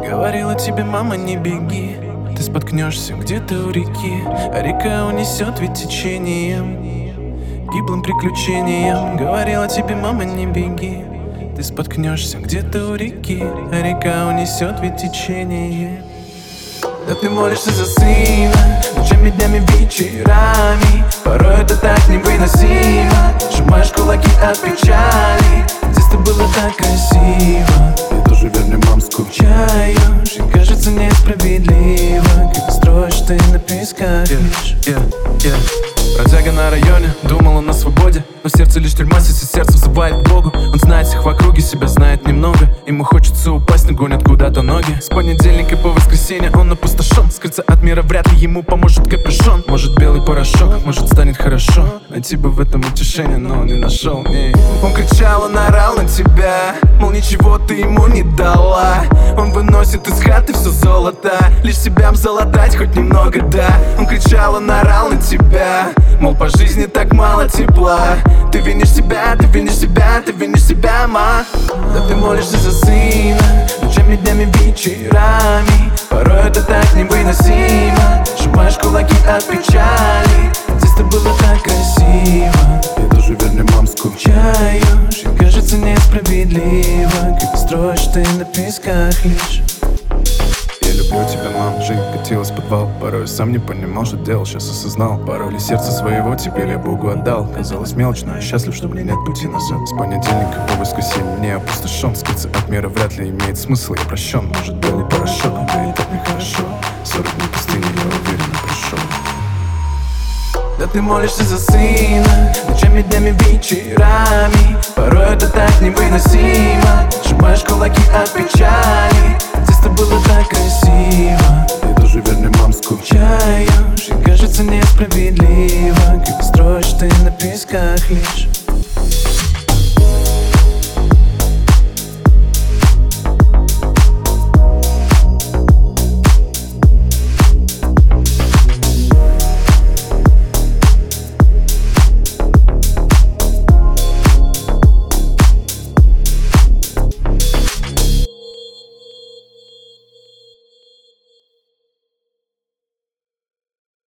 Говорила тебе мама, не беги, ты споткнешься где-то у реки, а река унесет ведь течением, гиблым приключением. Говорила тебе мама, не беги, ты споткнешься где-то у реки, а река унесет ведь течение. Да ты молишься за сына ночами, днями, вечерами. Порой это так невыносимо. Сжимаешь кулаки от печали. Детство было так красиво. Я тоже, вернее, мам, скучаю. Жизнь кажется несправедлива, как строишь ты на песках лишь. Бродяга на районе, думал он о свободе, но сердце лишь тюрьма, если сердце взывает к Богу. Он знает всех в округе, себя знает немного. Ему хочется упасть, но гонят куда-то ноги. С понедельника по воскресенье он опустошен. Скрыться от мира вряд ли ему поможет капюшон. Может белый порошок, может станет хорошо. Найти бы в этом утешение, но он не нашел. Он кричал, он орал на тебя, мол, ничего ты ему не дала. Он выносит из хаты все золото, лишь себя залатать хоть немного, да. Он кричал, он орал на тебя, мол, по жизни так мало тепла. Ты винишь себя, ты винишь себя, ты винишь себя, ма. Да ты молишься за сына ночами, днями, вечерами. Порой это так невыносимо. Сжимаешь кулаки от печали. Детство было так красиво. Я тоже, вернее, мам, скучаю. Жизнь кажется несправедлива, как строишь ты на песках лишь. Я люблю тебя, мам, жизнь катилась в подвал. Порой я сам не понимал, что делал, сейчас осознал. Порой ли сердце своего теперь я Богу отдал. Казалось мелочь, но я счастлив, что мне нет пути назад. С понедельника по воскресенье мне опустошен. Скрыться от мира вряд ли имеет смысл, я прощен. Может белый порошок, да и так нехорошо. 40 дней пустыни, я уверенно прошел. Да ты молишься за сына ночами, днями, вечерами. Порой это так невыносимо. Сжимаешь кулаки от печали. Детство было так красиво. Я тоже, вернее, мам, скучаю. Жизнь кажется несправедлива, как строишь ты на песках лишь.